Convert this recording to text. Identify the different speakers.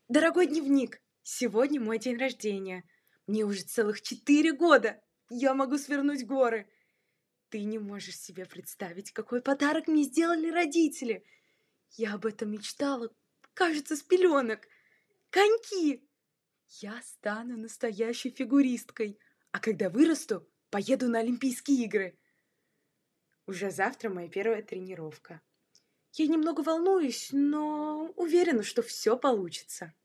Speaker 1: Дорогой дневник, сегодня мой день рождения. Мне уже целых 4 года. Я могу свернуть горы. Ты не можешь себе представить, какой подарок мне сделали родители. Я об этом мечтала, кажется, с пеленок. Коньки! Я стану настоящей фигуристкой. А когда вырасту, поеду на Олимпийские игры. Уже завтра моя первая тренировка. Я немного волнуюсь, но уверена, что все получится.